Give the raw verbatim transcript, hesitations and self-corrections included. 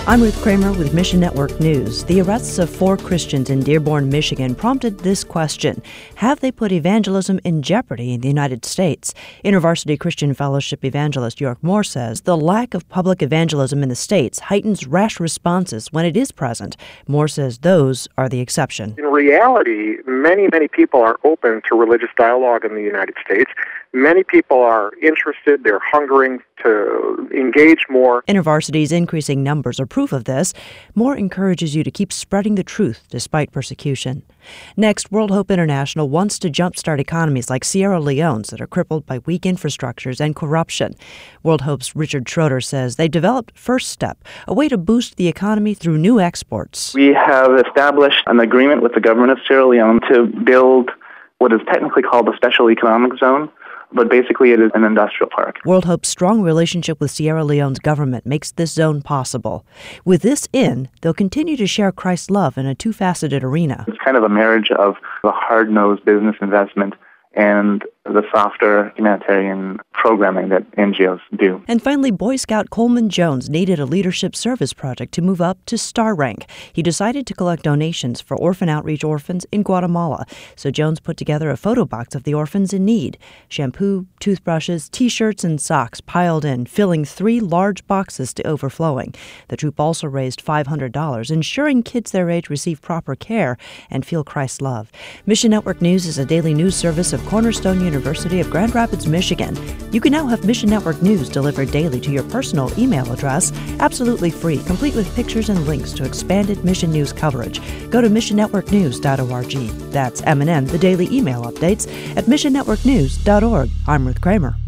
I'm Ruth Kramer with Mission Network News. The arrests of four Christians in Dearborn, Michigan prompted this question: have they put evangelism in jeopardy in the United States? InterVarsity Christian Fellowship evangelist York Moore says the lack of public evangelism in the states heightens rash responses when it is present. Moore says those are the exception. In reality, many, many people are open to religious dialogue in the United States. Many people are interested, they're hungering to engage more. InterVarsity's increasing numbers are proof of this. Moore encourages you to keep spreading the truth despite persecution. Next, World Hope International wants to jumpstart economies like Sierra Leone's that are crippled by weak infrastructures and corruption. World Hope's Richard Schroeder says they developed First Step, a way to boost the economy through new exports. We have established an agreement with the government of Sierra Leone to build what is technically called a special economic zone, but basically it is an industrial park. World Hope's strong relationship with Sierra Leone's government makes this zone possible. With this in, they'll continue to share Christ's love in a two-faceted arena. It's kind of a marriage of the hard-nosed business investment and the softer humanitarian programming that N G Os do. And finally, Boy Scout Coleman Jones needed a leadership service project to move up to star rank. He decided to collect donations for orphan outreach orphans in Guatemala. So Jones put together a photo box of the orphans in need. Shampoo, toothbrushes, T-shirts, and socks piled in, filling three large boxes to overflowing. The troop also raised five hundred dollars, ensuring kids their age receive proper care and feel Christ's love. Mission Network News is a daily news service of Cornerstone University of Grand Rapids, Michigan. You can now have Mission Network News delivered daily to your personal email address, absolutely free, complete with pictures and links to expanded mission news coverage. Go to mission network news dot org. That's M and M, the daily email updates, at mission network news dot org. I'm Ruth Kramer.